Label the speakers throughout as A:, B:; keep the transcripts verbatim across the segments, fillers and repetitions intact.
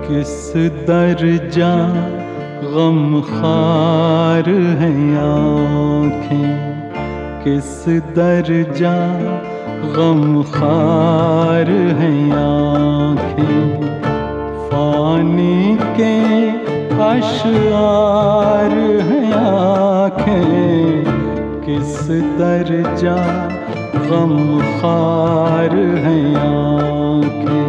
A: किस दर्जा गमखार हैं आँखें, किस दर्जा गमखार हैं आँखें। फानी के अशआर हैं आँखें, किस दर्जा गमखार हैं आँखें।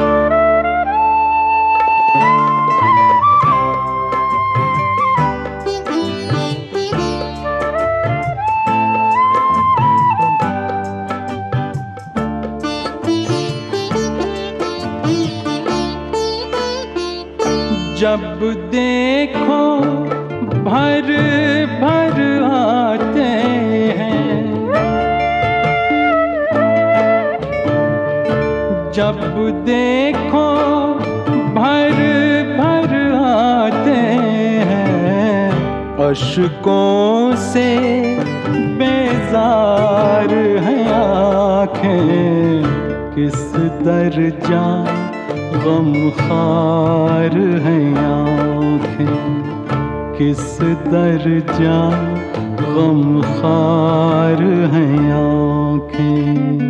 A: जब देखो भर भर आते हैं, जब देखो भर भर आते हैं। अश्कों से बेजार हैं आँखें, किस दर्जा गमखार हैं आँखें, किस दर्जा गमखार हैं आँखें।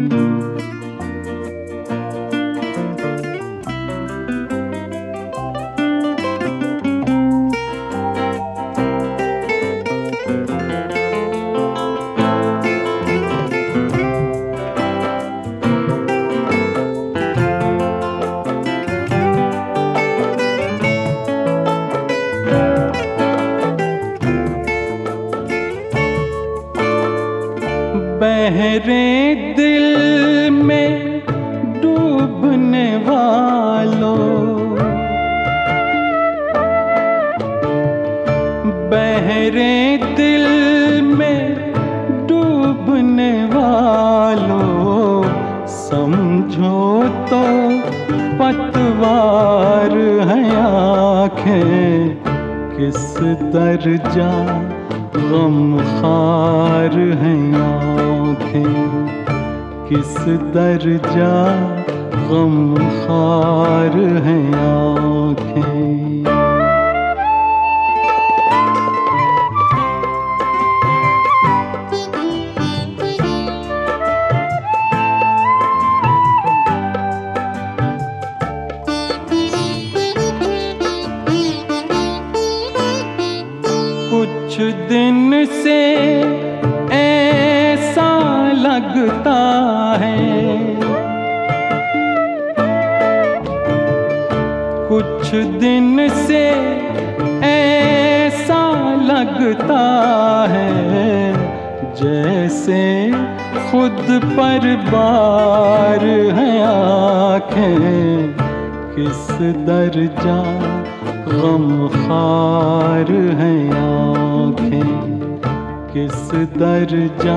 A: बहरे दिल में डूबने वालों, बहरे दिल में डूबने वालों। समझो तो पतवार हैं आँखें, किस दर्जा गमखार हैं आँखें, किस दर्जा गमखार हैं आँखें। कुछ दिन से ऐसा लगता है, कुछ दिन से ऐसा लगता है, जैसे खुद पर बार हैं आँखें, किस दर्जा गमखार हैं आँखें, किस दर्जा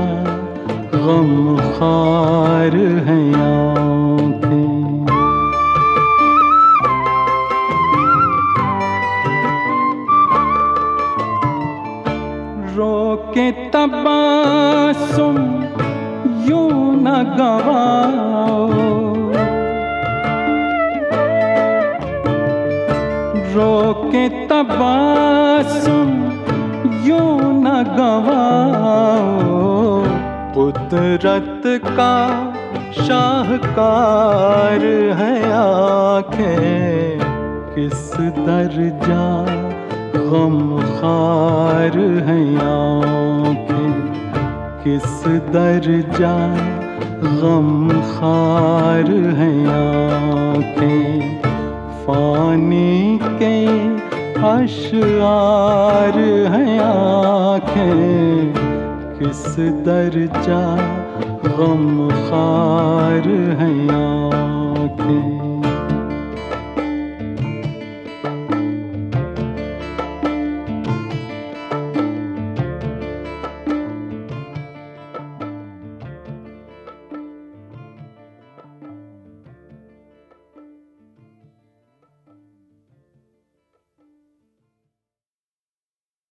A: गमखार हैं आँखें। रोके तबस्सुम यूं न गवाओ, रोके तबस्सुम यूं न गवाओ। कुदरत का शाहकार है आँखें, किस दर्जा गमखार हैं आँखें, किस दर्जा गमखार हैं आँखें। फानी के अशआर हैं आँखें, किस दर्जा गमखार हैं आँखें।